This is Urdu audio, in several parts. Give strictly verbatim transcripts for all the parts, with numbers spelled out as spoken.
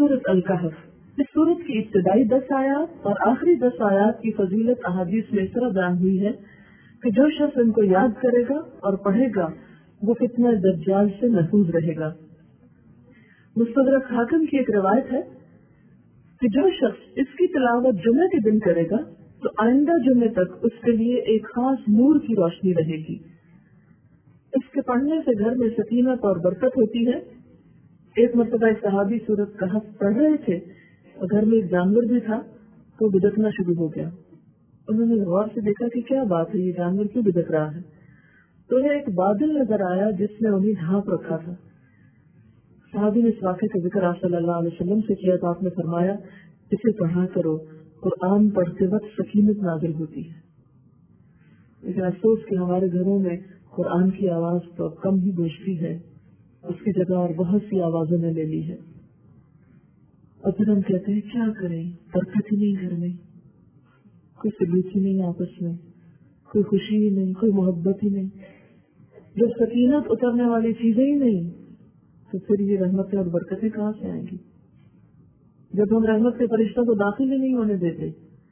سورۃ الکہف۔ اس سورت کی ابتدائی دس آیات اور آخری دس آیات کی فضیلت احادیث میں اس طرح بیان ہوئی ہے کہ جو شخص ان کو یاد کرے گا اور پڑھے گا وہ فتنہ دجال سے محفوظ رہے گا۔ مستدرک حاکم کی ایک روایت ہے کہ جو شخص اس کی تلاوت جمعے کے دن کرے گا تو آئندہ جمعے تک اس کے لیے ایک خاص نور کی روشنی رہے گی۔ اس کے پڑھنے سے گھر میں سکینت اور برکت ہوتی ہے۔ ایک مرتبہ ایک صحابی سورۃ کہف پڑھ رہے تھے اور گھر میں ایک جانور بھی تھا تو بدکنا شروع ہو گیا۔ انہوں نے غور سے دیکھا کہ کیا بات ہے، یہ جانور کیوں بدک رہا ہے؟ تو انہیں ایک بادل نظر آیا جس نے انہیں ڈھانپ رکھا تھا۔ صحابی نے اس واقعے کا ذکر آپ صلی اللہ علیہ وسلم سے کیا تو آپ نے فرمایا اسے پڑھا کرو، قرآن پڑھتے وقت سکینت نازل ہوتی ہے۔ لیکن افسوس کہ ہمارے گھروں میں قرآن کی آواز تو کم ہی گونجتی ہے، اس کی جگہ اور بہت سی آوازوں نے لے لی ہے۔ اور پھر ہم کہتے ہیں کیا کریں، برکت ہی نہیں گھر میں، کوئی سلوک ہی نہیں آپس میں، کوئی خوشی ہی نہیں، کوئی محبت ہی نہیں، جب سکینت اترنے والی چیزیں ہی نہیں تو پھر یہ رحمتیں اور برکتیں کہاں سے آئیں گی؟ جب ہم رحمت کے فرشتوں کو داخل ہی نہیں ہونے دیتے،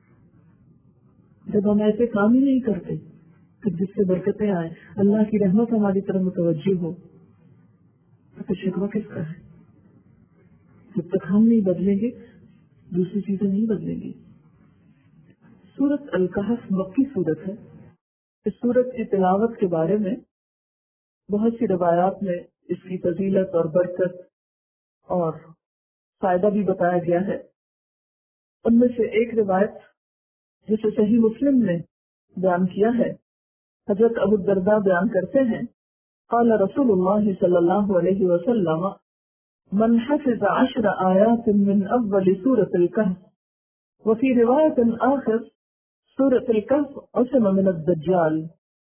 جب ہم ایسے کام ہی نہیں کرتے کہ جس سے برکتیں آئیں، اللہ کی رحمت ہماری طرف متوجہ ہو، تو شکوہ کس کا ہے؟ جب تک ہم نہیں بدلیں گے دوسری چیزیں نہیں بدلیں گی۔ سورۃ الکہف مکی سورت ہے۔ اس سورت کی تلاوت کے بارے میں بہت سی روایات میں اس کی فضیلت اور برکت اور فائدہ بھی بتایا گیا ہے۔ ان میں سے ایک روایت جسے صحیح مسلم نے بیان کیا ہے، حضرت ابو الدرداء بیان کرتے ہیں قال رسول اللہ صلی اللہ علیہ وسلم من حفظ عشر آیات من اول سورة الکہف وفی روایت آخر سورة الکہف عصم من الدجال۔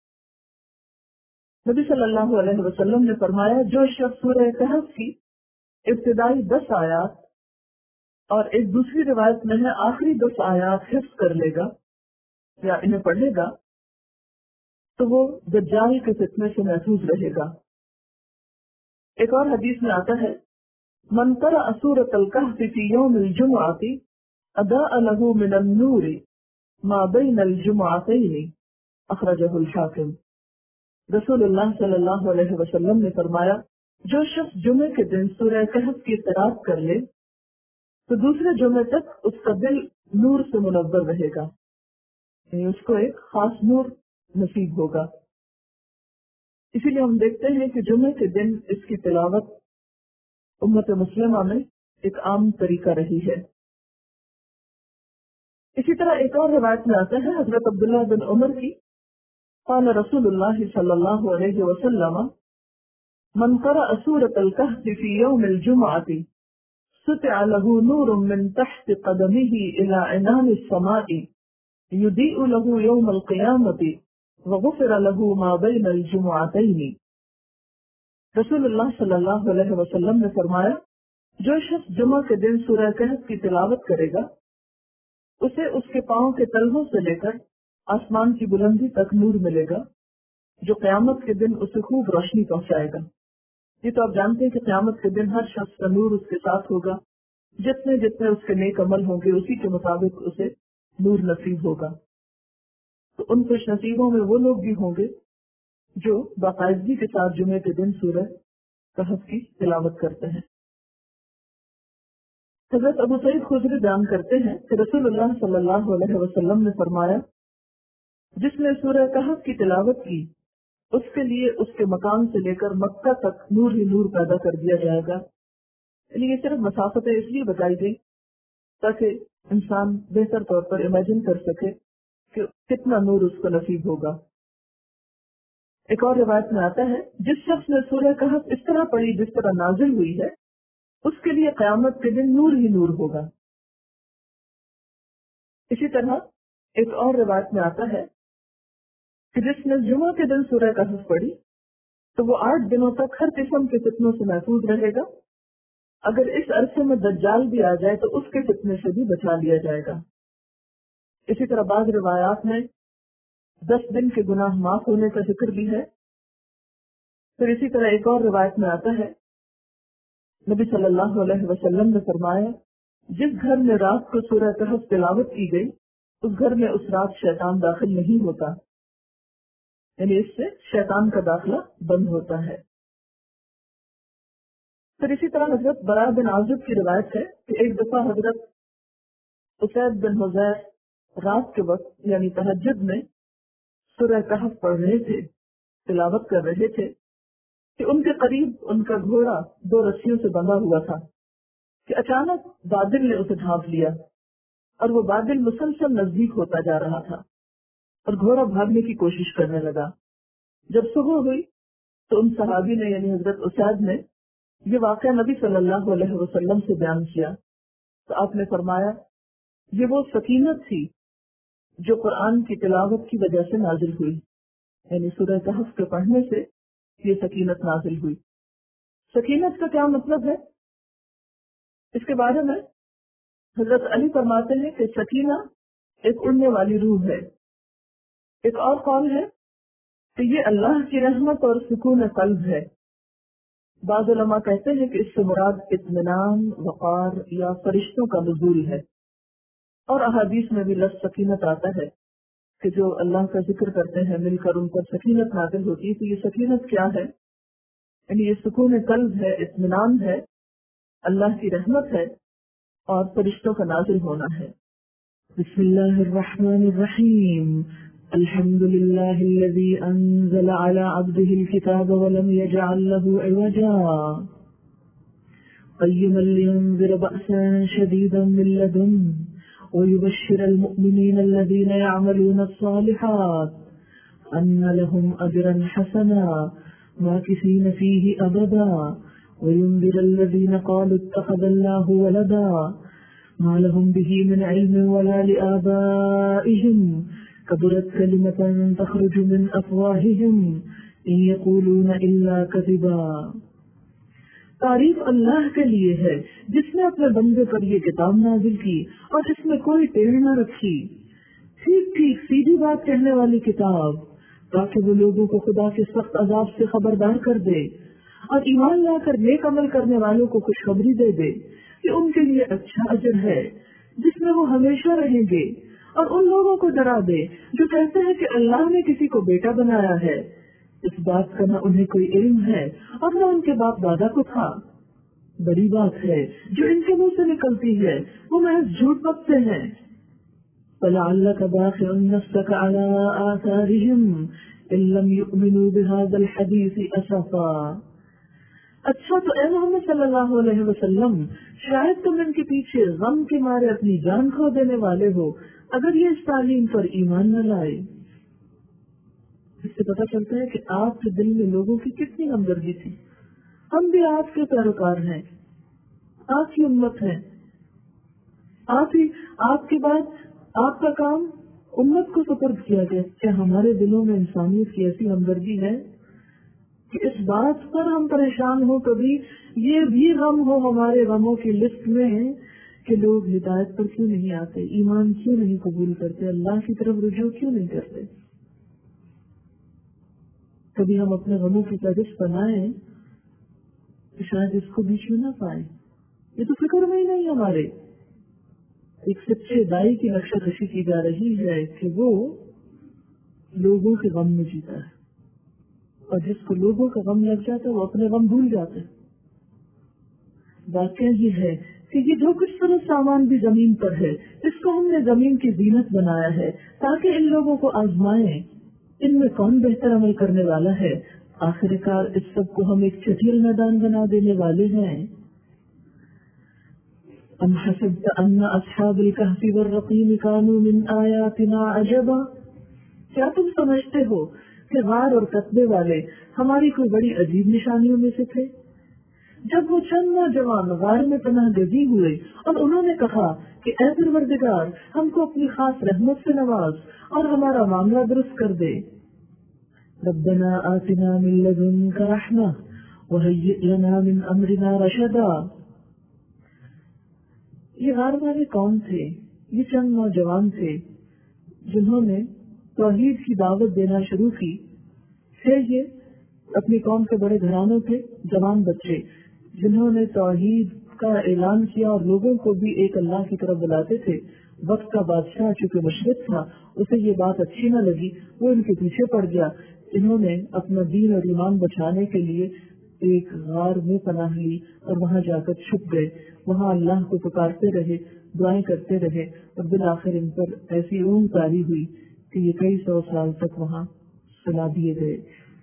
نبی صلی اللہ علیہ وسلم نے فرمایا جو شخص سورہ کہف کی ابتدائی دس آیات اور ایک دوسری روایت میں ہے آخری دس آیات حفظ کر لے گا یا انہیں پڑھے گا تو وہ دجال کے فتنے سے محفوظ رہے گا۔ ایک اور حدیث میں آتا ہے من قرأ سورۃ الکہف فی یوم الجمعۃ اضاء له من النور ما بین الجمعتین اخرجہ الحاکم۔ رسول اللہ صلی اللہ علیہ وسلم نے فرمایا جو شخص جمعے کے دن سورہ کہف کی قرأت کر لے تو دوسرے جمعے تک اس کا دل نور سے منور رہے گا، یعنی اس کو ایک خاص نور نصیب ہوگا۔ اسی لیے ہم دیکھتے ہیں کہ جمعے کے دن اس کی تلاوت امت مسلمہ میں ایک عام طریقہ رہی ہے۔ اسی طرح ایک اور روایت میں آتا ہے حضرت عبداللہ بن عمر کی قال رسول اللہ صلی اللہ علیہ وسلم من قرأ سورۃ الکہف فی یوم الجمعۃ سطع له نور من تحت قدمه الى عنان السماء يضيء له يوم القيامة وغفر له ما بين الجمعتين۔ رسول اللہ صلی اللہ علیہ وسلم نے فرمایا جو شخص جمعہ کے دن سورہ کہف کی تلاوت کرے گا اسے اس کے پاؤں کے تلووں سے لے کر آسمان کی بلندی تک نور ملے گا جو قیامت کے دن اسے خوب روشنی پہنچائے گا۔ یہ تو آپ جانتے ہیں کہ قیامت کے دن ہر شخص کا نور اس کے ساتھ ہوگا، جتنے جتنے اس کے نیک عمل ہوں گے اسی کے مطابق اسے نور نصیب ہوگا۔ تو ان خوش نصیبوں میں وہ لوگ بھی ہوں گے جو باقاعدگی کے ساتھ جمعے کے دن سورہ کہف کی تلاوت کرتے ہیں۔ حضرت ابو سعید خدری بیان کرتے ہیں کہ رسول اللہ صلی اللہ علیہ وسلم نے فرمایا جس نے سورہ کہف کی تلاوت کی اس کے لیے اس کے مقام سے لے کر مکہ تک نور ہی نور پیدا کر دیا جائے گا۔ یعنی یہ صرف مسافتیں اس لیے بتائی گئی تاکہ انسان بہتر طور پر امیجن کر سکے کہ کتنا نور اس کو نصیب ہوگا۔ ایک اور روایت میں آتا ہے جس شخص نے سورہ کہف اس طرح پڑھی جس طرح نازل ہوئی ہے اس کے لیے قیامت کے دن نور ہی نور ہوگا۔ اسی طرح ایک اور روایت میں آتا ہے کہ جس نے جمعہ کے دن سورہ کہف پڑھی تو وہ آٹھ دنوں تک ہر قسم کے فتنوں سے محفوظ رہے گا۔ اگر اس عرصے میں دجال بھی آ جائے تو اس کے فتنے سے بھی بچا لیا جائے گا۔ اسی طرح بعض روایات میں دس دن کے گناہ معاف ہونے کا ذکر بھی ہے۔ پھر اسی طرح ایک اور روایت میں آتا ہے نبی صلی اللہ علیہ وسلم نے فرمایا جس گھر میں رات کو سورہ کہف تلاوت کی گئی اس گھر میں اس رات شیطان داخل نہیں ہوتا، یعنی اس سے شیطان کا داخلہ بند ہوتا ہے۔ پھر اسی طرح حضرت برا بن عازب کی روایت ہے کہ ایک دفعہ حضرت اسید بن حذیر رات کے وقت یعنی تہجد میں سورہ کہف پڑھ رہے تھے، تلاوت کر رہے تھے کہ ان کے قریب ان کا گھوڑا دو رسیوں سے بندھا ہوا تھا کہ اچانک بادل نے اسے ڈھانپ لیا اور وہ بادل مسلسل نزدیک ہوتا جا رہا تھا اور گھوڑا بھاگنے کی کوشش کرنے لگا۔ جب صبح ہوئی تو ان صحابی نے یعنی حضرت اسید نے یہ واقعہ نبی صلی اللہ علیہ وسلم سے بیان کیا تو آپ نے فرمایا یہ وہ سکینت تھی جو قرآن کی تلاوت کی وجہ سے نازل ہوئی، یعنی سورہ کہف کے پڑھنے سے یہ سکینت نازل ہوئی۔ سکینت کا کیا مطلب ہے؟ اس کے بارے میں حضرت علی فرماتے ہیں کہ سکینہ ایک اڑنے والی روح ہے۔ ایک اور قول ہے کہ یہ اللہ کی رحمت اور سکون قلب ہے۔ بعض علماء کہتے ہیں کہ اس سے مراد اطمینان، وقار یا فرشتوں کا نزول ہے، اور احادیث میں بھی لفظ سکینت آتا ہے کہ جو اللہ کا ذکر کرتے ہیں مل کر ان پر سکینت نازل ہوتی ہے۔ تو یہ سکینت کیا ہے؟ یعنی یہ سکون قلب ہے، اطمینان ہے، اللہ کی رحمت ہے اور فرشتوں کا نازل ہونا ہے۔ بسم اللہ الرحمن الرحیم، الحمد للہ الذی انزل علی عبدہ الکتاب ولم یجعل له عوجا قیما لینذر بأسا شدیدا من لدنہ ویبشر المؤمنین الذین یعملون الصالحات ان لهم اجرا حسنا ماکثین فیہ ابدا وينذر الذين قالوا اتخذ الله ولدا ما لهم به من علم ولا لآبائهم كبرت كلمة تخرج من أفواههم إن يقولون إلا كذبا۔ تعریف اللہ کے لیے ہے جس نے اپنے بندے پر یہ کتاب نازل کی اور اس میں کوئی ٹیڑھ نہ رکھی، ٹھیک ٹھیک سیدھی بات کہنے والی کتاب، تاکہ وہ لوگوں کو خدا کے سخت عذاب سے خبردار کر دے اور ایمان لا کر نیک عمل کرنے والوں کو خوشخبری دے دے کہ ان کے لیے اچھا اجر ہے جس میں وہ ہمیشہ رہیں گے، اور ان لوگوں کو ڈرا دے جو کہتے ہیں کہ اللہ نے کسی کو بیٹا بنایا ہے، اس بات کا نہ انہیں کوئی علم ہے اور نہ ان کے باپ دادا کو تھا۔ بڑی بات ہے جو ان کے منہ سے نکلتی ہے وہ محض جھوٹ بکتے ہیں۔ فَلَعَلَّكَ بَاخِعٌ نَفْسَكَ عَلَىٰ آثَارِهِمْ إِن لَّمْ يُؤْمِنُوا بِهَٰذَا الْحَدِيثِ أَسَفًا۔ اچھا تو اے محمد صلی اللہ علیہ وسلم، شاید تم ان کے پیچھے غم کے مارے اپنی جان کھو دینے والے ہو اگر یہ اس تعلیم پر ایمان نہ لائے۔ اس سے پتہ چلتا ہے کہ آپ کے دل میں لوگوں کی کتنی ہمدردی تھی۔ ہم بھی آپ کے پیروکار ہیں، آپ کی امت ہیں، آپ ہی آپ کے بعد آپ کا کام امت کو سپرد کیا گیا۔ کیا ہمارے دلوں میں انسانیت کی ایسی ہمدردی ہے کہ اس بات پر ہم پریشان ہو کبھی یہ بھی غم ہو ہمارے غموں کی لسٹ میں کہ لوگ ہدایت پر کیوں نہیں آتے، ایمان کیوں نہیں قبول کرتے، اللہ کی طرف رجوع کیوں نہیں کرتے؟ کبھی ہم اپنے غموں کی فہرست بنائیں کہ شاید اس کو بیچ میں نہ پائیں۔ یہ تو فکر میں ہی نہیں ہمارے۔ ایک سچے دائی کی نقشہ کشی کی جا رہی ہے کہ وہ لوگوں کے غم میں جیتا ہے، اور جس کو لوگوں کا غم لگ جاتا ہے وہ اپنے غم بھول جاتے ہیں۔ واقعہ یہ ہے کہ یہ جو کچھ سر سامان بھی زمین پر ہے اس کو ہم نے زمین کی زینت بنایا ہے تاکہ ان لوگوں کو آزمائیں ان میں کون بہتر عمل کرنے والا ہے۔ آخر کار اس سب کو ہم ایک چٹیل میدان بنا دینے والے ہیں۔ ام حسبت ان اصحاب الکہف والرقیم کانوا من آیاتنا عجبا، کیا تم سمجھتے ہو کہ غار اور قصبے والے ہماری کوئی بڑی عجیب نشانیوں میں سے تھے؟ جب وہ چند نوجوان غار میں پناہ گزین ہوئے اور انہوں نے کہا کہ اے پروردگار ہم کو اپنی خاص رحمت سے نواز اور ہمارا معاملہ درست کر دے۔ ربنا آتنا من لدنک رحمہ وہیئ لنا من امرنا رشدا۔ یہ غار والے کون تھے؟ یہ چند نوجوان تھے جنہوں نے توحید کی دعوت دینا شروع کی۔ پھر یہ اپنی قوم کے بڑے گھرانوں تھے، جوان بچے، جنہوں نے توحید کا اعلان کیا اور لوگوں کو بھی ایک اللہ کی طرف بلاتے تھے، وقت کا بادشاہ چونکہ مشرق تھا، اسے یہ بات اچھی نہ لگی، وہ ان کے پیچھے پڑ گیا۔ انہوں نے اپنا دین اور ایمان بچانے کے لیے ایک غار میں پناہ لی اور وہاں جا کر چھپ گئے، وہاں اللہ کو پکارتے رہے، دعائیں کرتے رہے، اور بالآخر ان پر ایسی اونگ طاری ہوئی کہ یہ کئی سو سال تک وہاں سلا دیے گئے۔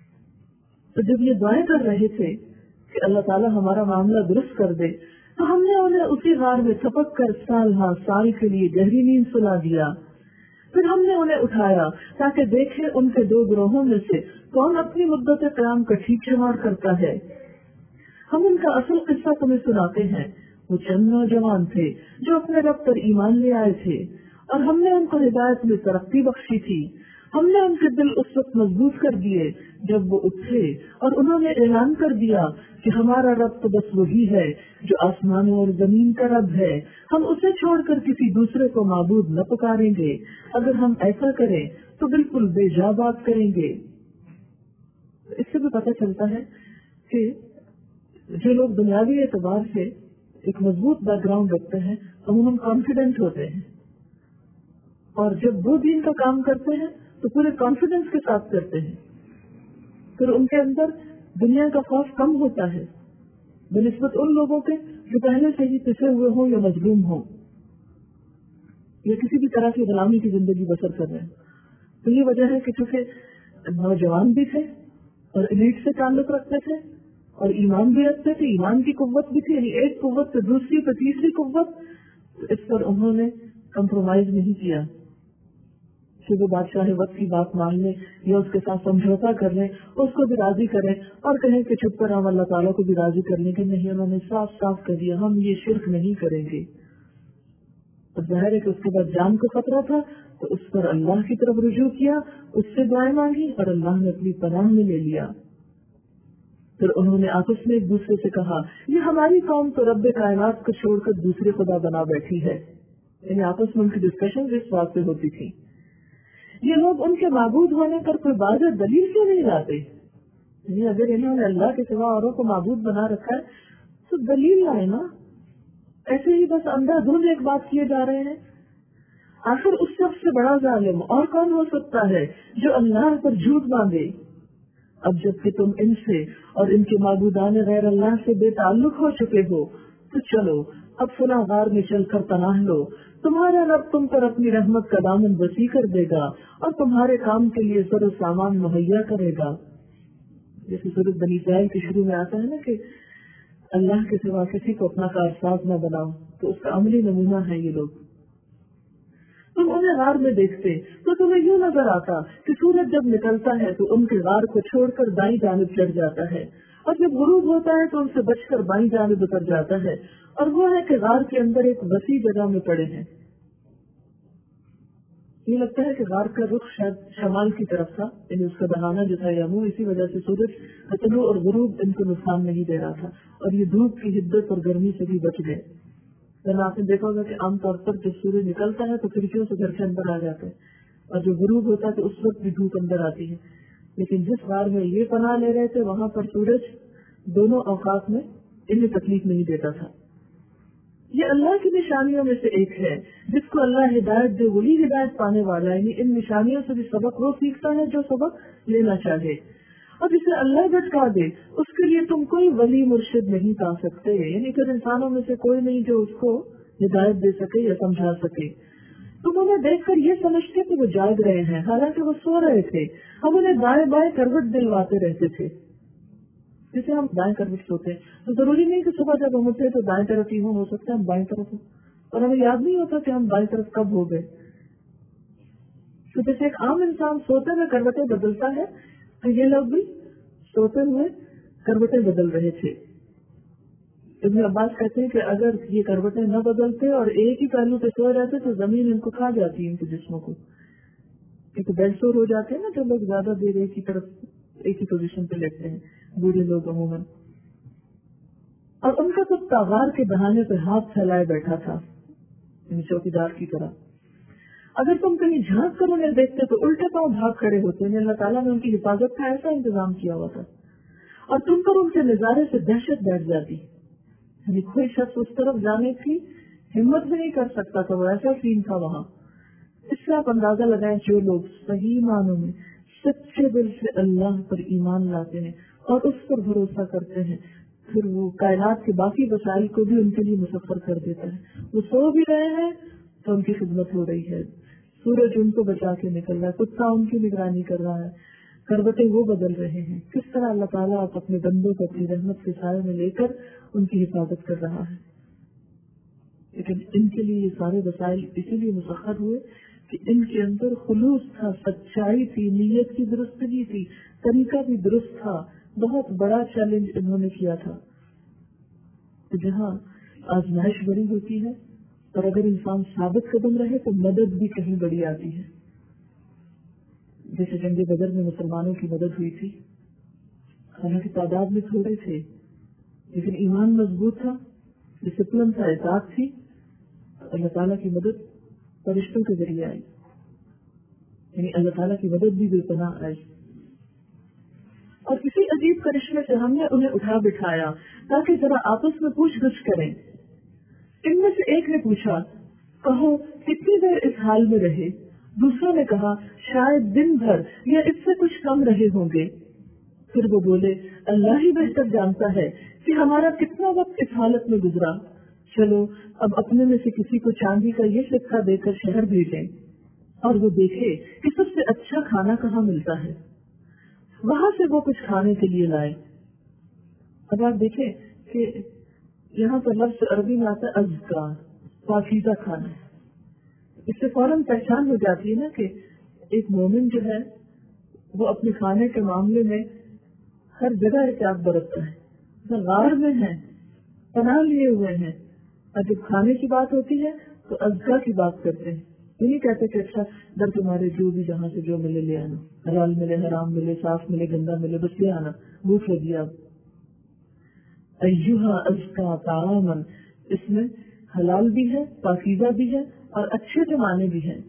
تو جب یہ دعائیں کر رہے تھے کہ اللہ تعالیٰ ہمارا معاملہ درست کر دے، تو ہم نے انہیں اسی غار میں تھپک کر سال ہاں سال کے لیے گہری نیند سلا دیا۔ پھر ہم نے انہیں اٹھایا تاکہ دیکھیں ان کے دو گروہوں میں سے کون اپنی مدت قیام کا ٹھیک شمار کرتا ہے۔ ہم ان کا اصل قصہ تمہیں سناتے ہیں۔ وہ چند نوجوان تھے جو اپنے رب پر ایمان لے آئے تھے، اور ہم نے ان کو ہدایت میں ترقی بخشی تھی۔ ہم نے ان کے دل اس وقت مضبوط کر دیے جب وہ اٹھے اور انہوں نے اعلان کر دیا کہ ہمارا رب تو بس وہی ہے جو آسمانوں اور زمین کا رب ہے، ہم اسے چھوڑ کر کسی دوسرے کو معبود نہ پکاریں گے، اگر ہم ایسا کریں تو بالکل بے جا بات کریں گے۔ اس سے بھی پتہ چلتا ہے کہ جو لوگ دنیاوی اعتبار سے ایک مضبوط بیک گراؤنڈ رکھتے ہیں عموماً کانفیڈنٹ ہوتے ہیں، اور جب وہ دین کا کام کرتے ہیں تو پورے کانفیڈنس کے ساتھ کرتے ہیں، پھر ان کے اندر دنیا کا خوف کم ہوتا ہے بنسبت ان لوگوں کے جو پہلے سے ہی پسے ہوئے ہوں یا مظلوم ہوں یا کسی بھی طرح کی غلامی کی زندگی بسر کر رہے ہیں۔ تو یہ وجہ ہے کہ چونکہ نوجوان بھی تھے اور ایلیٹ سے تعلق رکھتے تھے اور ایمان بھی رکھتے تھے، ایمان کی قوت بھی تھی، یعنی ایک قوت سے دوسری پہ تیسری قوت، تو اس پر انہوں نے کمپرومائز نہیں کیا کہ وہ بادشاہ وقت کی بات مان لیں یا اس کے ساتھ سمجھوتا کر لیں، اس کو بھی راضی کریں اور کہیں کہ چھپ کر ہم اللہ تعالیٰ کو بھی راضی کر لیں، کہ نہیں، انہوں نے صاف صاف کر دیا ہم یہ شرک نہیں کریں گے۔ اور ظاہر ہے کہ اس کے بعد جان کو خطرہ تھا تو اس پر اللہ کی طرف رجوع کیا، اس سے دعائیں مانگی اور اللہ نے اپنی پناہ میں لے لیا۔ پھر انہوں نے آپس میں ایک دوسرے سے کہا، یہ ہماری قوم تو رب کائنات کو چھوڑ کر دوسرے خدا بنا بیٹھی ہے، یعنی آپس میں ان کی ڈسکشن اس بات پہ ہوتی تھی، یہ لوگ ان کے معبود ہونے پر کوئی واضح دلیل کیوں نہیں لاتے؟ یعنی اگر انہوں نے اللہ کے سوا اوروں کو معبود بنا رکھا ہے تو دلیل لائے نا، ایسے ہی بس اندھا دھند ایک بات کیے جا رہے ہیں۔ آخر اس سب سے بڑا ظالم اور کون ہو سکتا ہے جو اللہ پر جھوٹ باندھے؟ اب جب کہ تم ان سے اور ان کے معبودان غیر اللہ سے بے تعلق ہو چکے ہو تو چلو اب فلاں غار میں چل کر پناہ لو، تمہارا رب تم پر اپنی رحمت کا دامن وسیع کر دے گا اور تمہارے کام کے لیے سر و سامان مہیا کرے گا۔ جیسے سورۃ بنی اسرائیل کے شروع میں آتا ہے نا کہ اللہ کے سوا کسی کو اپنا کارساز نہ بناؤ، تو اس کا عملی نمونہ ہے یہ لوگ۔ تم انہیں غار میں دیکھتے تو تمہیں یوں نظر آتا کہ سورج جب نکلتا ہے تو ان کے غار کو چھوڑ کر دائیں جانب چڑھ جاتا ہے، اور جب غروب ہوتا ہے تو ان سے بچ کر بائیں جانب اتر جاتا ہے، اور وہ ہے کہ غار کے اندر ایک وسیع جگہ میں پڑے ہیں۔ یہ لگتا ہے کہ غار کا رخ شاید شمال کی طرف تھا، یعنی اس کا دہانا جو تھا یا منہ، اسی وجہ سے سورج طلوع اور غروب ان کو نقصان نہیں دے رہا تھا، اور یہ دھوپ کی حدت اور گرمی سے بھی بچ گئے۔ ورنہ آپ نے دیکھا ہوگا کہ عام طور پر جب سورج نکلتا ہے تو کھڑکیوں سے گھر کے اندر آ جاتے ہیں، اور جو غروب ہوتا ہے تو اس وقت بھی دھوپ اندر آتی ہے، لیکن جس غار میں یہ پناہ لے رہے تھے وہاں پر سورج دونوں اوقات میں انہیں تکلیف نہیں دیتا تھا۔ یہ اللہ کی نشانیوں میں سے ایک ہے، جس کو اللہ ہدایت دے وہی ہدایت پانے والا ہے، یعنی ان نشانیوں سے بھی سبق وہ سیکھتا ہے جو سبق لینا چاہے، اور جسے اللہ بھٹکا دے اس کے لیے تم کوئی ولی مرشد نہیں پا سکتے، یعنی پھر انسانوں میں سے کوئی نہیں جو اس کو ہدایت دے سکے یا سمجھا سکے۔ تم انہیں دیکھ کر یہ سمجھتے کہ وہ جاگ رہے ہیں، حالانکہ وہ سو رہے تھے، ہم انہیں دائیں بائیں کروٹ دلواتے رہتے تھے۔ جسے ہم دائیں کروٹ سوتے ہیں تو ضروری نہیں کہ صبح جب ہم اٹھے تو دائیں طرف ہی ہوں، ہو سکتا ہے ہم بائیں طرف ہوں، اور ہمیں یاد نہیں ہوتا کہ ہم بائیں طرف کب ہو گئے۔ تو جیسے ایک عام انسان سوتے میں کروٹیں بدلتا ہے تو یہ لوگ بھی سوتے ہوئے کروٹیں بدل رہے تھے۔ ابن عباس کہتے ہیں کہ اگر یہ کروٹیں نہ بدلتے اور ایک ہی پہلو پہ سو رہتے تو زمین ان کو کھا جاتی ان کے جسموں کو، کیونکہ بیڈ سور ہو جاتے ہیں نا جو لوگ زیادہ دیر ایک ہی طرف ایک ہی پوزیشن پہ لیٹتے ہیں، بوڑھے لوگ عموماً۔ اور ان کا تو تاغار کے بہانے پہ ہاتھ پھیلائے بیٹھا تھا، یعنی چوکیدار کی طرح۔ اگر تم کہیں جھانک کر انہیں دیکھتے تو الٹے پاؤں بھاگ کھڑے ہوتے ہیں، اللہ تعالیٰ نے ان کی حفاظت کا ایسا انتظام کیا ہوا تھا، اور تم پر ان کے نظارے سے دہشت بیٹھ جاتی۔ یعنی کوئی شخص اس طرف جانے کی ہمت بھی نہیں کر سکتا تھا، وہ ایسا سین تھا وہاں. اس سے آپ اندازہ لگائیں جو لوگ صحیح معنوں میں سچے دل سے اللہ پر ایمان لاتے ہیں اور اس پر بھروسہ کرتے ہیں، پھر وہ کائنات کے باقی وسائل کو بھی ان کے لیے مسخر کر دیتا ہے. وہ سو بھی رہے ہیں تو ان کی خدمت ہو رہی ہے، سورج ان کو بچا کے نکل رہا ہے، کتا ان کی نگرانی کر رہا ہے، کروٹیں وہ بدل رہے ہیں. کس طرح اللہ تعالیٰ آپ اپنے بندوں کو اپنی رحمت کے سائے میں لے کر ان کی حفاظت کر رہا ہے. لیکن ان کے لیے یہ سارے وسائل اسی لیے مسخر ہوئے کہ ان کے اندر خلوص تھا، سچائی تھی، نیت کی درستگی تھی، طریقہ بھی درست تھا. بہت بڑا چیلنج انہوں نے کیا تھا. تو جہاں آزمائش بڑی ہوتی ہے اور اگر انسان ثابت قدم رہے تو مدد بھی کہیں بڑی آتی ہے. جیسے جنگ بدر میں مسلمانوں کی مدد ہوئی تھی، حالانکہ تعداد میں تھوڑے تھے لیکن ایمان مضبوط تھا، ڈسپلن تھا، اطاعت تھی. اللہ تعالیٰ کی مدد فرشتوں کے ذریعے آئی، یعنی اللہ تعالیٰ کی مدد بھی بے پناہ آئی. اور کسی عجیب کرشمے سے ہم نے انہیں اٹھا بٹھایا تاکہ ذرا آپس میں پوچھ گچھ کریں. ان میں سے ایک نے پوچھا، کہو کتنی دیر اس حال میں رہے؟ دوسروں نے کہا شاید دن بھر یا اس سے کچھ کم رہے ہوں گے. پھر وہ بولے اللہ ہی بہتر جانتا ہے کہ ہمارا کتنا وقت اس حالت میں گزرا. چلو اب اپنے میں سے کسی کو چاندی کا یہ سکہ دے کر شہر بھیجیں اور وہ دیکھے کہ سب سے اچھا کھانا کہاں ملتا ہے، وہاں سے وہ کچھ کھانے کے لیے لائے. اب آپ دیکھیں کہ یہاں پر لفظ عربی میں آتا ہے ازکا، پاکیزہ کھانا. اس سے فوراً پہچان ہو جاتی ہے نا کہ ایک مومن جو ہے وہ اپنے کھانے کے معاملے میں ہر جگہ احتیاط برتتا ہے. غار میں ہے، پناہ لیے ہوئے ہیں، اور جب کھانے کی بات ہوتی ہے تو ازکا کی بات کرتے ہیں. یہ نہیں کہتے کہ اچھا در تمہارے جو بھی جہاں سے جو ملے لے آنا، حلال ملے حرام ملے صاف ملے گندا ملے بس لے آنا، بھوک لگی. اب ایھا ازکا طعامن، اس میں حلال بھی ہے، پاکیزہ بھی ہے اور اچھے پیمانے بھی ہیں.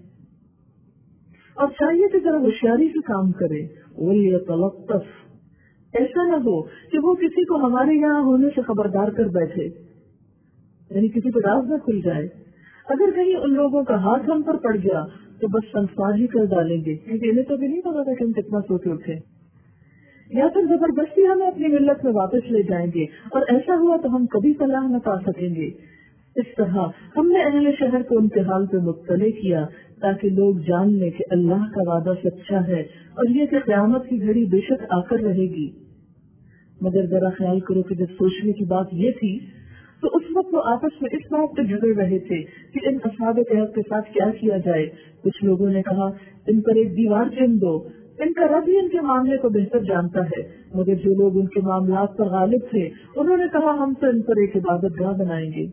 اور چاہیے کہ ذرا ہوشیاری سے کام کرے. وَلْيَتَلَطَّفْ، ایسا نہ ہو کہ وہ کسی کو ہمارے یہاں ہونے سے خبردار کر بیٹھے، یعنی کسی کو راز نہ کھل جائے. اگر کہیں ان لوگوں کا ہاتھ ہم پر پڑ گیا تو بس سنسار ہی کر ڈالیں گے، کیونکہ انہیں تو بھی نہیں پتا تھا کہ ہم کتنا سوچے اٹھے. یا پھر زبردستی ہمیں اپنی ملت میں واپس لے جائیں گے، اور ایسا ہوا تو ہم کبھی فلاح نہ پا سکیں گے. اس طرح ہم نے اہل شہر کو ان کے حال پہ مطلع کیا تاکہ لوگ جان لیں کہ اللہ کا وعدہ سچا ہے اور یہ کہ قیامت کی گھڑی بے شک آ کر رہے گی. مگر ذرا خیال کرو کہ جب سوچنے کی بات یہ تھی تو اس وقت وہ آپس میں اس بات پہ جھگڑ رہے تھے کہ ان اصحاب کہف کے ساتھ کیا کیا جائے. کچھ لوگوں نے کہا ان پر ایک دیوار چن دو، ان کا رب ہی ان کے معاملے کو بہتر جانتا ہے. مگر جو لوگ ان کے معاملات پر غالب تھے انہوں نے کہا ہم تو ان پر ایک عبادت گاہ بنائیں گے.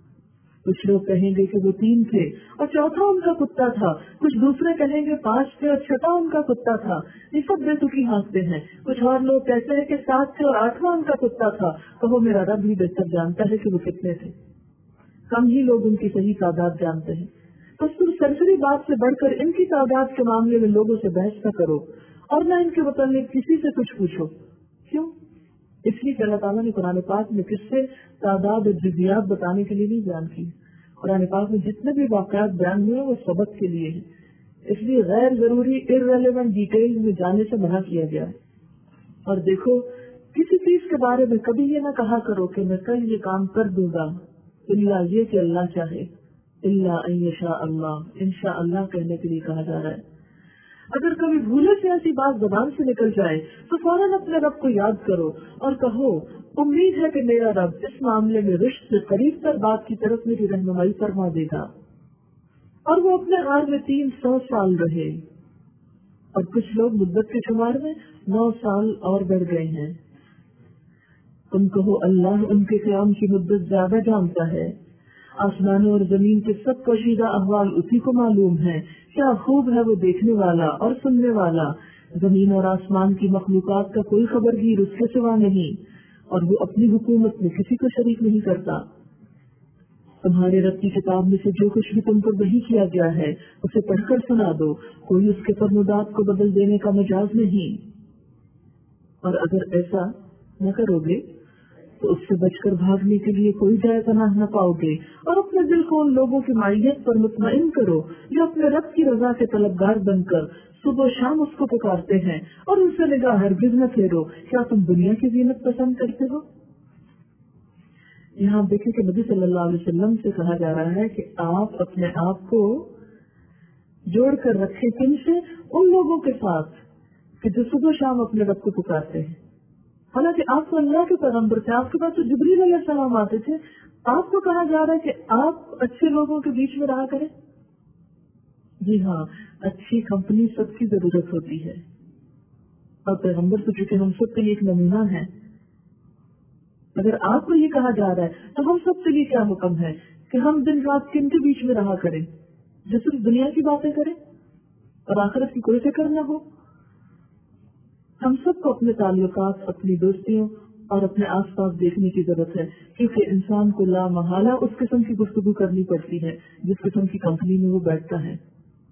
کچھ لوگ کہیں گے کہ وہ تین تھے اور چوتھا ان کا کتا تھا، کچھ دوسرے کہیں گے پانچ تھے اور چھٹا ان کا کتا تھا. یہ سب بے تکی ہانستے ہیں. کچھ اور لوگ کہتے ہیں کہ سات تھے اور آٹھواں ان کا کتا تھا. کہو میرا رب ہی بہتر جانتا ہے کہ وہ کتنے تھے. کم ہی لوگ ان کی صحیح تعداد جانتے ہیں. تو صرف سرسری بات سے بڑھ کر ان کی تعداد کے معاملے میں لوگوں سے بحث نہ کرو اور نہ ان کے متعلق کسی سے کچھ پوچھو. کیوں؟ اس لیے کہ اللہ تعالیٰ نے قرآن پاک میں کس سے تعداد اور جزیات بتانے کے لیے نہیں بیان کی. قرآن پاک میں جتنے بھی واقعات بیان ہوئے وہ سبق کے لیے ہیں. اس لیے غیر ضروری ارریلیونٹ ڈیٹیل میں جانے سے منع کیا گیا ہے. اور دیکھو کسی چیز کے بارے میں کبھی یہ نہ کہا کرو کہ میں کل یہ کام کر دوں گا الا یہ کہ اللہ چاہے، الا ان یشاء اللہ، انشاء اللہ کہنے کے لیے کہا جا رہا ہے. اگر کبھی بھولے سے ایسی بات زبان سے نکل جائے تو فوراً اپنے رب کو یاد کرو اور کہو امید ہے کہ میرا رب اس معاملے میں رشت سے قریب تر بات کی طرف میری رہنمائی فرما دے گا. اور وہ اپنے غار میں تین سو سال رہے اور کچھ لوگ مدت کے شمار میں نو سال اور بڑھ گئے ہیں. تم کہو اللہ ان کے قیام کی مدت زیادہ جانتا ہے. آسمانوں اور زمین کے سب پوشیدہ احوال اسی کو معلوم ہے. کیا خوب ہے وہ دیکھنے والا اور سننے والا. زمین اور آسمان کی مخلوقات کا کوئی خبرگیر اس کے سوا نہیں اور وہ اپنی حکومت میں کسی کو شریک نہیں کرتا. تمہارے رب کی کتاب میں سے جو کچھ بھی تم پر وحی کیا گیا ہے اسے پڑھ کر سنا دو. کوئی اس کے فرمودات کو بدل دینے کا مجاز نہیں. اور اگر ایسا نہ کرو گے تو اس سے بچ کر بھاگنے کے لیے کوئی جائے پناہ نہ پاؤ گے، اور اپنے دل کو ان لوگوں کی معیت پر مطمئن کرو جو اپنے رب کی رضا کے طلبگار بن کر صبح و شام اس کو پکارتے ہیں، اور ان سے نگاہ ہرگز نہ پھیرو، کیا تم دنیا کی زینت پسند کرتے ہو؟ یہاں دیکھیں کہ نبی صلی اللہ علیہ وسلم سے کہا جا رہا ہے کہ آپ اپنے آپ کو جوڑ کر رکھیں کن سے؟ ان لوگوں کے ساتھ کہ جو صبح شام اپنے رب کو پکارتے ہیں۔ حالانکہ آپ تو اللہ کے پیغمبر تھے، آپ کے پاس تو جبریل علیہ السلام آتے تھے، آپ کو کہا جا رہا ہے کہ آپ اچھے لوگوں کے بیچ میں رہا کریں۔ جی ہاں، اچھی کمپنی سب کی ضرورت ہوتی ہے، اور پیغمبر تو چونکہ ہم سب کے لیے ایک نمونہ ہے۔ اگر آپ کو یہ کہا جا رہا ہے تو ہم سب کے لیے کیا حکم ہے کہ ہم دن رات کن کے بیچ میں رہا کریں؟ جو صرف دنیا کی باتیں کریں اور آخرت کی کوئی فکر نہ ہو۔ ہم سب کو اپنے تعلقات، اپنی دوستیوں اور اپنے آس پاس دیکھنے کی ضرورت ہے، کیونکہ انسان کو لا محالہ اس قسم کی گفتگو کرنی پڑتی ہے جس قسم کی کمپنی میں وہ بیٹھتا ہے،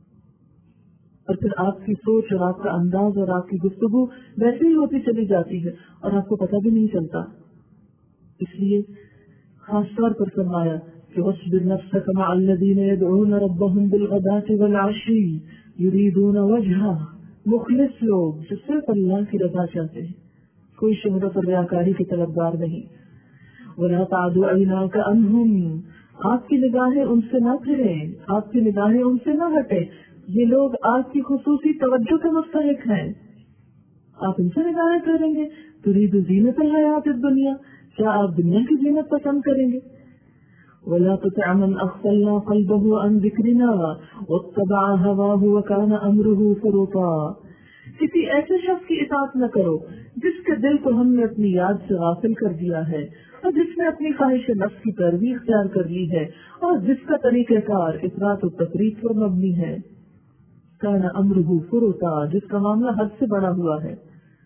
اور پھر آپ کی سوچ اور آپ کا انداز اور آپ کی گفتگو ویسے ہی ہوتی چلی جاتی ہے اور آپ کو پتہ بھی نہیں چلتا۔ اس لیے خاص طور پر فرمایا کہ وَاصْبِرْ نَفْسَكَ مَعَ الَّذِينَ يَدْعُونَ رَبَّهُمْ بِالْغَدَاةِ وَالْعَشِيِّ يُرِيدُونَ وَجْهَهُ، مخلص لوگ جو صرف اللہ کی رضا چاہتے ہیں، کوئی شہرت اور ریاکاری کے طلبگار نہیں۔ وَلَا تَعْدُ عَيْنَاكَ عَنْهُمْ، آپ کی نگاہیں ان سے نہ پھریں، آپ کی نگاہیں ان سے نہ ہٹیں، یہ لوگ آپ کی خصوصی توجہ کے مستحق ہیں، آپ ان سے نگاہیں پھیریں گے۔ تُرِيدُ زِينَةَ الْحَيَاةِ الدُّنْيَا، کیا آپ دنیا کی زینت پسند کریں گے؟ وَلَا تُطِعْ مَنْ أَغْفَلْنَا قَلْبَهُ عَنْ ذِكْرِنَا وَاتَّبَعَ هَوَاهُ وَكَانَ أَمْرُهُ فُرُطًا، کسی ایسے شخص کی اطاعت نہ کرو جس کے دل کو ہم نے اپنی یاد سے غافل کر دیا ہے، اور جس نے اپنی خواہش نفس کی پیروی اختیار کر لی ہے، اور جس کا طریقہ کار افراط و تفریط پر مبنی ہے۔ كَانَ أَمْرُهُ فُرُطًا، جس کا معاملہ حد سے بڑا ہوا ہے۔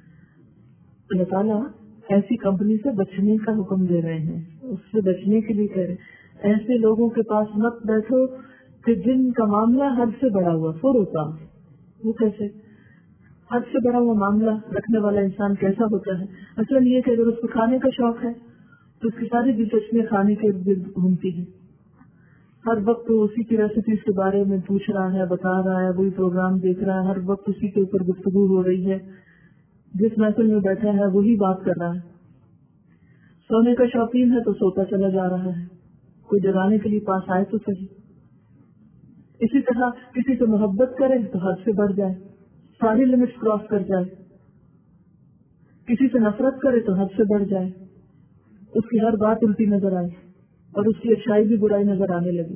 اللہ تعالیٰ ایسی کمپنی سے بچنے کا حکم دے رہے ہیں، اس سے بچنے کے لیے کہہ رہے ہیں ایسے لوگوں کے پاس مت بیٹھو کہ جن کا معاملہ حد سے بڑا ہوا۔ فروتا، وہ کیسے؟ حد سے بڑا ہوا معاملہ رکھنے والا انسان کیسا ہوتا ہے؟ اصل یہ کہ اگر اس کو کھانے کا شوق ہے تو اس کی ساری دلچسپیاں کھانے کے ارد گرد گھومتی ہیں، ہر وقت وہ اسی کی ریسیپیز کے بارے میں پوچھ رہا ہے، بتا رہا ہے، وہی پروگرام دیکھ رہا ہے، ہر وقت اسی کے اوپر گفتگو ہو رہی ہے، جس محفل میں بیٹھا ہے وہی بات کر رہا ہے۔ سونے کا شوقین ہے تو سوتا چلا جا رہا ہے، کوئی جگانے کے لیے پاس آئے تو صحیح۔ اسی طرح کسی سے محبت کرے تو حد سے بڑھ جائے، ساری لمٹس کراس کر جائے، کسی سے نفرت کرے تو حد سے بڑھ جائے، اس کی ہر بات الٹی نظر آئے اور اس کی اچھائی بھی برائی نظر آنے لگی۔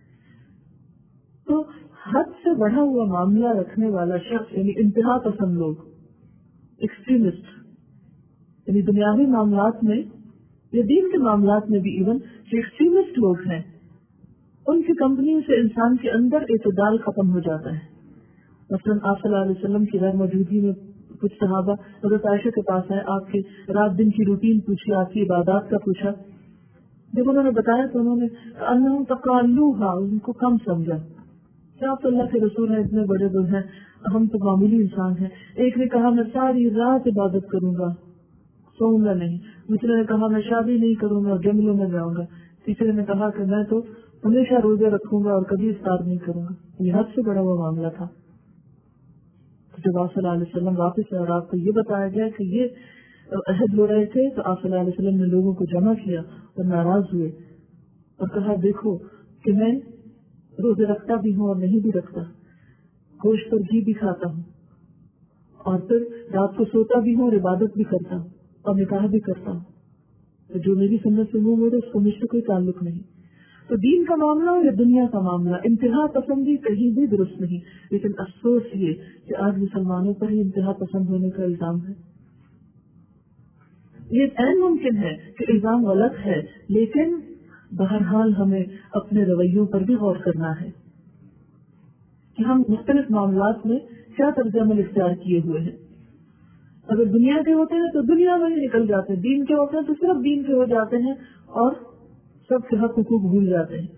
تو حد سے بڑھا ہوا معاملہ رکھنے والا شخص یعنی انتہا پسند لوگ، ایکسٹریمسٹ، یعنی دنیاوی معاملات میں یا دین کے معاملات میں بھی ایون جو ایکسٹریمسٹ لوگ ہیں، ان کی کمپنی سے انسان کے اندر اعتدال ختم ہو جاتا ہے۔ مثلاً آپ صلی اللہ علیہ وسلم کی غیر موجودگی میں کچھ صحابہ حضرت عائشہ کے پاس آئے، آپ کی رات دن کی روٹین پوچھی، آپ کی عبادات کا پوچھا۔ جب انہوں نے بتایا تو انہوں نے انہوں تقالوہا، ان کو کم سمجھا کہ آپ اللہ کے رسول ہیں، اتنے بڑے بڑے ہیں، ہم تو معمولی انسان ہیں۔ ایک نے کہا میں ساری رات عبادت کروں گا، سوؤں گا نہیں۔ دوسرے نے کہا میں شادی نہیں کروں گا اور جنگلوں میں جاؤں گا۔ تیسرے نے کہا کہ میں تو ہمیشہ روزے رکھوں گا اور کبھی افطار نہیں کروں گا۔ یہ حد سے بڑا وہ معاملہ تھا۔ جب آپ صلی اللہ علیہ وسلم واپس اور آپ کو یہ بتایا گیا کہ یہ عہد ہو رہے تھے، تو آپ صلی اللہ علیہ وسلم نے لوگوں کو جمع کیا اور ناراض ہوئے اور کہا دیکھو کہ میں روزے رکھتا بھی ہوں اور نہیں بھی رکھتا، گوشت اور گھی بھی کھاتا ہوں، اور پھر رات کو سوتا بھی ہوں اور عبادت بھی کرتا ہوں اور نکاح بھی کرتا ہوں، تو جو میری سنت سے منہ موڑے اس کو مجھ سے کوئی تعلق نہیں۔ تو دین کا معاملہ یا دنیا کا معاملہ انتہا پسندی کہیں بھی درست نہیں، لیکن افسوس یہ کہ آج مسلمانوں پر ہی انتہا پسند ہونے کا الزام ہے۔ یہ عین ممکن ہے کہ الزام غلط ہے، لیکن بہرحال ہمیں اپنے رویوں پر بھی غور کرنا ہے کہ ہم مختلف معاملات میں کیا طرز عمل اختیار کیے ہوئے ہیں۔ اگر دنیا کے ہوتے ہیں تو دنیا میں ہی نکل جاتے ہیں، دین کے ہوتے ہیں تو صرف دین کے ہو جاتے ہیں اور سب کے حق حقوق بھول جاتے ہیں۔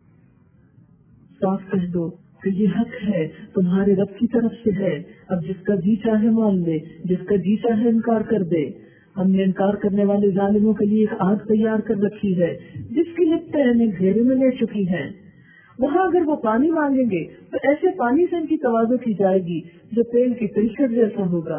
صاف کہہ دو کہ یہ حق ہے تمہارے رب کی طرف سے ہے، اب جس کا جی چاہے مان لے، جس کا جی چاہے انکار کر دے۔ ہم نے انکار کرنے والے ظالموں کے لیے ایک آگ تیار کر رکھی ہے جس کی لپٹیں انہیں گھیرے میں لے چکی ہیں. وہاں اگر وہ پانی مانگیں گے تو ایسے پانی سے ان کی تواضع کی جائے گی جو تیل کی تلچھٹ جیسا ہوگا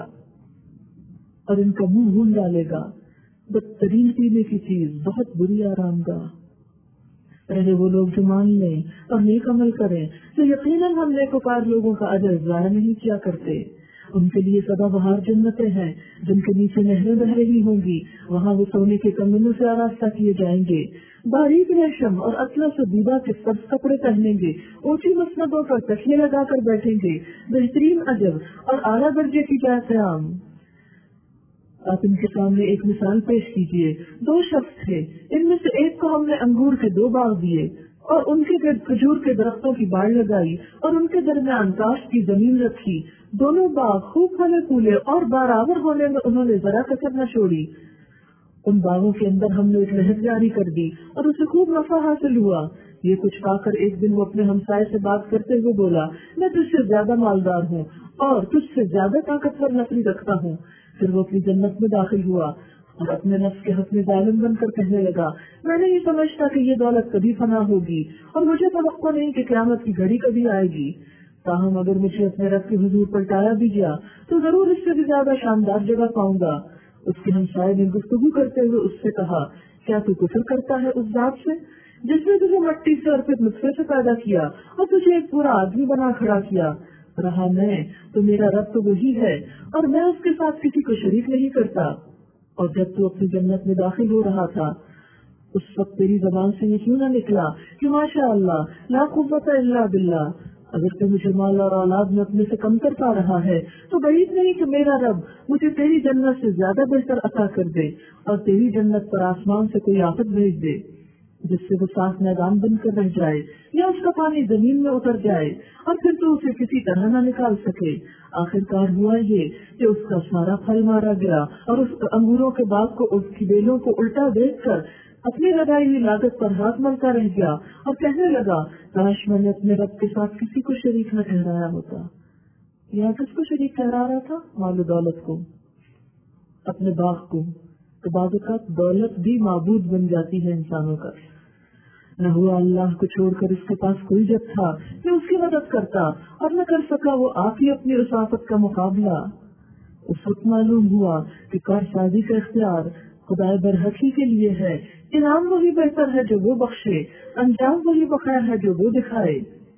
اور ان کا منہ بھون ڈالے گا. بدترین پینے کی چیز بہت بری آرام گاہ. رہے وہ لوگ جو مان لیں اور نیک عمل کریں تو یقیناً ہم نیکوکار لوگوں کا اجر ضائع نہیں کیا کرتے. ان کے لیے سدا بہار جنتیں ہیں جن کے نیچے نہریں بہ رہی ہوں گی. وہاں وہ سونے کے کنگنوں سے آراستہ کیے جائیں گے. باریک ریشم اور اصلوں سے دیبا کے سبز کپڑے پہنیں گے. اونچی مسندوں پر تکیے لگا کر بیٹھیں گے. بہترین اجر اور اعلیٰ درجے کی جائے قیام. آپ ان کے سامنے ایک مثال پیش کیجیے. دو شخص تھے. ان میں سے ایک کو ہم نے انگور کے دو باغ دیے اور ان کے گرد کھجور کے درختوں کی باڑ لگائی اور ان کے درمیان کاشت کی زمین رکھی. دونوں باغ خوب پھلے پھولے اور برابر ہونے میں انہوں نے ذرا کسر نہ چھوڑی. ان باغوں کے اندر ہم نے ایک نہر جاری کر دی اور اسے خوب نفع حاصل ہوا. یہ کچھ پا کر ایک دن وہ اپنے ہمسائے سے بات کرتے ہوئے بولا, میں تجھ سے زیادہ مالدار ہوں اور تجھ سے زیادہ طاقتور نسلی رکھتا ہوں. پھر وہ اپنی جنت میں داخل ہوا اور اپنے نفس کے حق میں ظالم بن کر کہنے لگا, میں نے یہ سمجھتا کہ یہ دولت کبھی فنا ہوگی اور مجھے توقع نہیں کہ قیامت کی گھڑی کبھی آئے گی. تاہم اگر مجھے اپنے رب کے حضور پلٹایا بھی گیا تو ضرور اس سے بھی زیادہ شاندار جگہ پاؤں گا. اس کے ہمسائے نے گفتگو کرتے ہوئے اس سے کہا, کیا تو کفر کرتا ہے اس ذات سے جس نے تجھے مٹی سے اور پھر نطفے سے پیدا کیا اور تجھے ایک پورا آدمی بنا کھڑا کیا؟ رہا میں تو میرا رب تو وہی ہے اور میں اس کے ساتھ کسی کو شریک نہیں کرتا. اور جب تو اپنی جنت میں داخل ہو رہا تھا اس وقت تیری زبان سے یہ کیوں نہ نکلا کہ ماشاء اللہ لا قوت الا باللہ. اگر تو مجھے مال اور اولاد میں اپنے سے کم کر پا رہا ہے تو بعید نہیں کہ میرا رب مجھے تیری جنت سے زیادہ بہتر عطا کر دے اور تیری جنت پر آسمان سے کوئی آفت بھیج دے جس سے وہ صاف میدان بن کر رہ جائے یا اس کا پانی زمین میں اتر جائے اور پھر تو اسے کسی طرح نہ نکال سکے. آخر کار ہوا یہ کہ اس کا سارا پھل مارا گیا اور اس انگوروں کے باغ کو اس کی بیلوں کو الٹا دیکھ کر اپنی لگائی ہوئی لاگت پر ہاتھ ملتا رہ گیا اور کہنے لگا, کاش میں نے اپنے رب کے ساتھ کسی کو شریک نہ ٹھہرایا ہوتا. یہاں کس کو شریک ٹھہرا رہا تھا؟ مال و دولت کو, اپنے باغ کو. تو بعض اوقات دولت بھی معبود بن جاتی ہے انسانوں کا. نہ ہوا اللہ کو چھوڑ کر اس کے پاس کوئی جب تھا کہ اس کی مدد کرتا اور نہ کر سکا وہ آپ ہی اپنی رسافت کا مقابلہ. اس وقت معلوم ہوا کہ کار سازی کا اختیار خدائے برحقی کے لیے ہے. انعام وہی بہتر ہے جو وہ بخشے, انجام وہی بخیر ہے جو وہ دکھائے.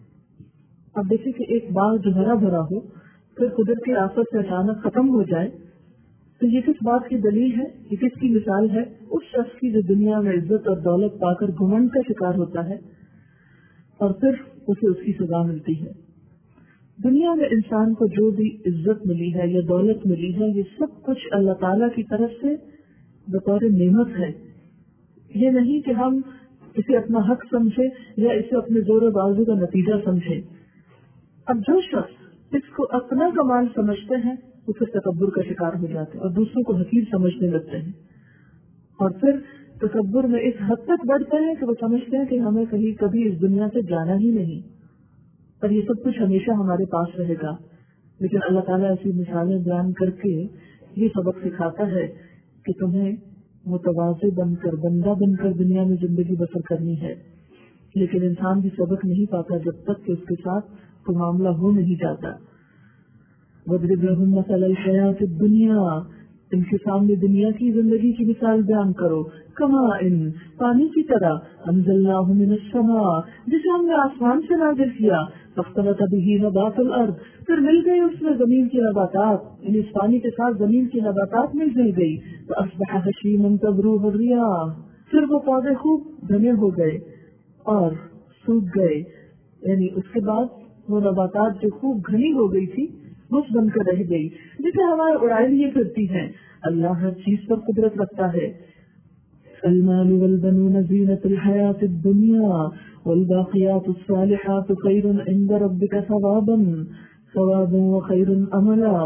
اب دیکھیں کہ ایک باغ جو ہرا بھرا ہو پھر قدرت کی آفت سے اچانک ختم ہو جائے تو یہ کس بات کی دلیل ہے, یہ کس کی مثال ہے؟ اس شخص کی جو دنیا میں عزت اور دولت پا کر گھمنڈ کا شکار ہوتا ہے اور پھر اسے اس کی سزا ملتی ہے. دنیا میں انسان کو جو بھی عزت ملی ہے یا دولت ملی ہے یہ سب کچھ اللہ تعالیٰ کی طرف سے بطور نعمت ہے. یہ نہیں کہ ہم اسے اپنا حق سمجھے یا اسے اپنے زور و بازو کا نتیجہ سمجھے. اب جو شخص اس کو اپنا کمال سمجھتے ہیں وہ پھر تکبر کا شکار ہو جاتے ہیں اور دوسروں کو حقیر سمجھنے لگتے ہیں اور پھر تکبر میں اس حد تک بڑھتے ہیں کہ وہ سمجھتے ہیں کہ ہمیں کہیں کبھی اس دنیا سے جانا ہی نہیں اور یہ سب کچھ ہمیشہ ہمارے پاس رہے گا. لیکن اللہ تعالیٰ ایسی مثالیں بیان کر کے یہ سبق سکھاتا ہے کہ تمہیں متواضع بن کر بندہ بن کر دنیا میں زندگی بسر کرنی ہے. لیکن انسان بھی سبق نہیں پاتا جب تک کہ اس کے ساتھ کوئی معاملہ ہو نہیں جاتا. وَاضْرِبْ لَهُمْ مَثَلَ الْحَيَاةِ الدُّنْيَا, ان کے سامنے دنیا کی زندگی کی مثال بیان کرو. کماءٍ, پانی کی طرح, أَنزَلْنَاهُ مِنَ السَّمَاءِ, جسے ہم نے آسمان سے نازل کیا. فَاخْتَلَطَ بِهِ نَبَاتُ الْأَرْضِ, پھر مل گئی اس میں زمین کی نباتات, یعنی اس پانی کے ساتھ زمین کی نباتات مل مل گئی. فَأَصْبَحَ هَشِيمًا تَذْرُوهُ الرِّيَاحُ, پھر وہ پودے خوب گھنے ہو گئے اور سوکھ گئے. یعنی اس کے بعد وہ نباتات جو خوب گھنی ہو گئی تھی بس بن کر رہ گئی جسے ہوائیں اڑائے لیے پھرتی ہیں. اللہ ہر چیز پر قدرت رکھتا ہے. المال والبنون زینة الحیاة الدنیا والباقیات الصالحات خیر عند ربک ثوابا ثوابا وخیر عملا.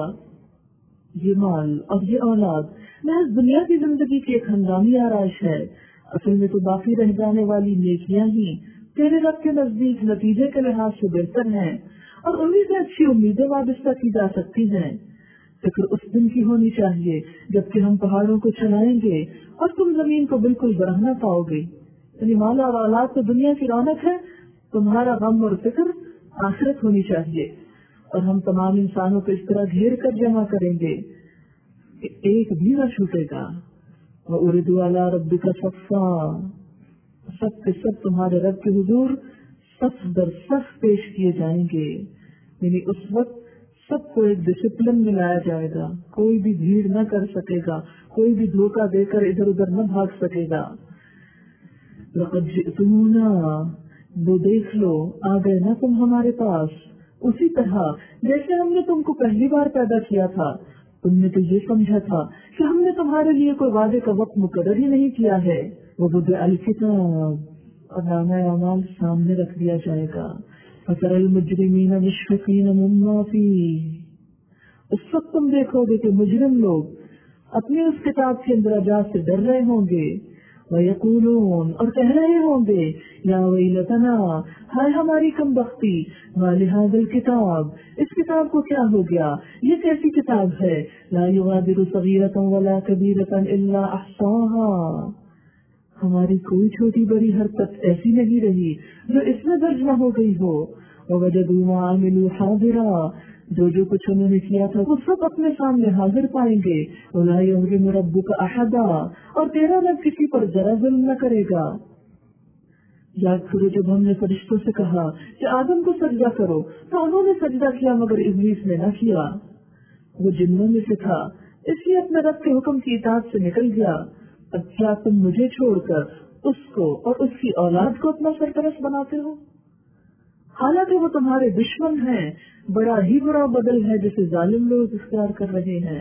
یہ مال اور یہ اولاد محض دنیا کی زندگی کی ایک ہنگامی آرائش ہے. اصل میں تو باقی رہ جانے والی نیکیاں ہی تیرے رب کے نزدیک نتیجے کے لحاظ سے بہتر ہیں اور انہیں سے اچھی امیدیں وابستہ کی جا سکتی ہیں. فکر اس دن کی ہونی چاہیے جبکہ ہم پہاڑوں کو چلائیں گے اور تم زمین کو بالکل برہنا پاؤ گے. یعنی مالا اور اولاد تو دنیا کی رونق ہے، تمہارا غم اور فکر آخرت ہونی چاہیے. اور ہم تمام انسانوں کو اس طرح گھیر کر جمع کریں گے کہ ایک بھی نہ چھوٹے گا. وَأُرِدُوا عَلَىٰ رَبِّكَ صَفًّا، سب کے سب تمہارے رب کے حضور صف در صف پیش کیے جائیں گے. یعنی اس وقت سب کو ایک ڈسپلن میں لایا جائے گا، کوئی بھی بھیڑ نہ کر سکے گا، کوئی بھی دھوکہ دے کر ادھر ادھر نہ بھاگ سکے گا. لَقَدْ جِئْتُمُونَا، وہ دیکھ لو آ گئے نا تم ہمارے پاس، اسی طرح جیسے ہم نے تم کو پہلی بار پیدا کیا تھا. تم نے تو یہ سمجھا تھا کہ ہم نے تمہارے لیے کوئی وعدے کا وقت مقرر ہی نہیں کیا ہے. وَوُضِعَ الْكِتَابُ، اور نامہ اعمال سامنے رکھ دیا جائے گا. فَتَرَى الْمُجْرِمِينَ مُشْفِقِينَ مِمَّا فِيهِ، اس وقت تم دیکھو گے کہ مجرم لوگ اپنی اس کتاب کے اندراجات سے ڈر رہے ہوں گے. وَيَقُولُونَ، اور کہہ رہے ہوں گے یا ویلتنا، ہائے ہماری کم بختی، مَا لِهَٰذَا الْكِتَابِ، اس کتاب کو کیا ہو گیا، یہ کیسی کتاب ہے، لا يغادر صغیرة ولا کبیرة الا احصاها، ہماری کوئی چھوٹی بڑی حرکت ایسی نہیں رہی جو اس میں درج نہ ہو گئی ہو. وَوَجَدُوا مَا عَمِلُوا حَاضِرًا، جو جو کچھ انہوں نے کیا تھا وہ سب اپنے سامنے حاضر پائیں گے. وَلَا يَظْلِمُ رَبُّكَ أَحَدًا، اور تیرا رب کسی پر ذرا ظلم نہ کرے گا. یاد کرو جب ہم نے فرشتوں سے کہا کہ آدم کو سجدہ کرو تو انہوں نے سجدہ کیا مگر ابلیس نے نہ کیا. وہ جنوں میں سے تھا، اس لیے اپنے رب کے حکم کی اطاعت سے نکل گیا. اب کیا تم مجھے چھوڑ کر اس کو اور اس کی اولاد کو اپنا سرپرست بناتے ہو، حالانکہ وہ تمہارے دشمن ہیں. بڑا ہی برا بدل ہے جسے ظالم لوگ اختیار کر رہے ہیں.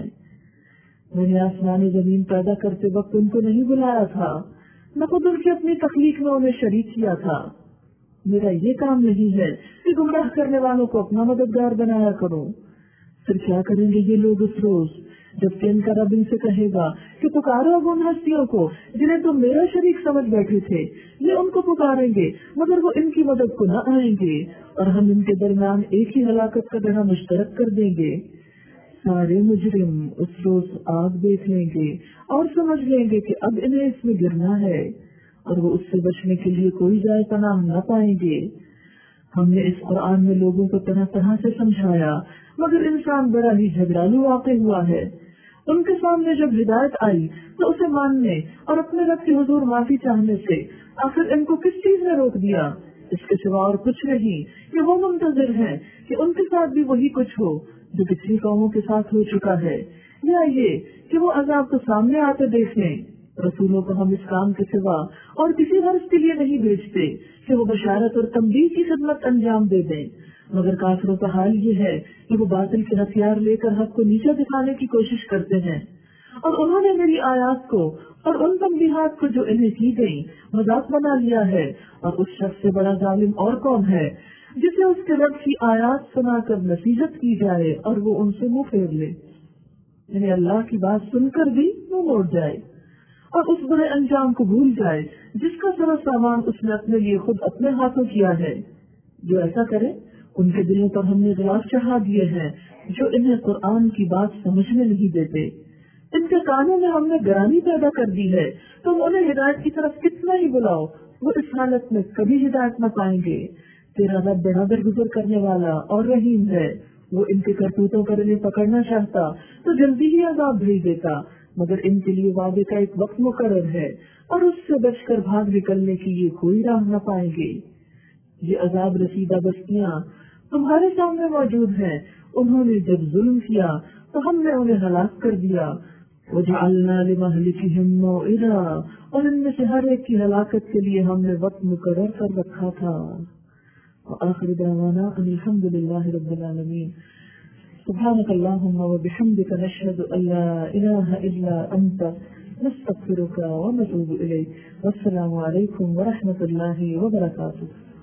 میں نے آسمان زمین پیدا کرتے وقت ان کو نہیں بلایا تھا، نہ خود ان کی اپنی تخلیق میں انہیں شریک کیا تھا. میرا یہ کام نہیں ہے کہ گمراہ کرنے والوں کو اپنا مددگار بنایا کروں. پھر کیا کریں گے یہ لوگ اس روز جب کہ ان کا رب ان سے کہے گا کہ پکارو اب ان ہستیوں کو جنہیں تم میرا شریک سمجھ بیٹھے تھے. یہ ان کو پکاریں گے مگر وہ ان کی مدد کو نہ آئیں گے، اور ہم ان کے درمیان ایک ہی ہلاکت کا گڑھا مشترک کر دیں گے. سارے مجرم اس روز آگ دیکھ لیں گے اور سمجھ لیں گے کہ اب انہیں اس میں گرنا ہے، اور وہ اس سے بچنے کے لیے کوئی جائے پناہ نہ پائیں گے. ہم نے اس قرآن میں لوگوں کو طرح طرح سے سمجھایا مگر انسان بڑا ہی جھگڑالو واقع ہوا ہے. ان کے سامنے جب ہدایت آئی تو اسے ماننے اور اپنے رب کے حضور معافی چاہنے سے آخر ان کو کس چیز نے روک دیا؟ اس کے سوا اور کچھ نہیں کہ وہ منتظر ہیں کہ ان کے ساتھ بھی وہی کچھ ہو جو پچھلی قوموں کے ساتھ ہو چکا ہے، یا یہ کہ وہ عذاب کو سامنے آتے دیکھ لیں. رسولوں کو ہم اس کام کے سوا اور کسی غرض کے لیے نہیں بھیجتے کہ وہ بشارت اور تنبیہ کی خدمت انجام دے دیں، مگر کافروں کا حال یہ ہے کہ وہ باطل کے ہتھیار لے کر حق کو نیچا دکھانے کی کوشش کرتے ہیں. اور انہوں نے میری آیات کو اور ان تنبیہات کو جو انہیں کی گئی مذاق بنا لیا ہے. اور اس شخص سے بڑا ظالم اور کون ہے جسے اس کے رب کی آیات سنا کر نصیحت کی جائے اور وہ ان سے منہ پھیر لے، یعنی اللہ کی بات سن کر بھی منہ موڑ جائے اور اس برے انجام کو بھول جائے جس کا سارا سامان اس نے اپنے لیے خود اپنے ہاتھوں کیا ہے. جو ایسا کرے ان کے دلوں پر ہم نے غلاف چڑھا دیے ہیں جو انہیں قرآن کی بات سمجھنے نہیں دیتے. ان کے کانوں میں ہم نے گرانی پیدا کر دی ہے، تم انہیں ہدایت کی طرف کتنا ہی بلاؤ وہ اس حالت میں کبھی ہدایت نہ پائیں گے. تیرا رب بڑا درگزر کرنے والا اور رحیم ہے، وہ ان کے کرتوتوں پر انہیں پکڑنا چاہتا تو جلدی ہی عذاب بھیج دیتا، مگر ان کے لیے وعدے کا ایک وقت مقرر ہے اور اس سے بچ کر بھاگ نکلنے کی یہ کوئی راہ نہ پائیں گے. یہ عذاب رسیدہ بستیاں تمہارے سامنے موجود ہیں، انہوں نے جب ظلم کیا تو ہم نے انہیں ہلاک کر دیا. وَجَعَلْنَا لِمَهْلِكِهِمْ مَوْعِدًا، اور ان میں سے ہر ایک کی ہلاکت کے لیے ہم نے وقت مقرر کر رکھا تھا. وآخر دعوانا ان الحمد للہ رب العالمین. سبحانك اللهم وبحمدك نشهد ان لا اله الا انت نستغفرك ونتوب اليك. والسلام علیکم ورحمۃ اللہ وبرکاتہ.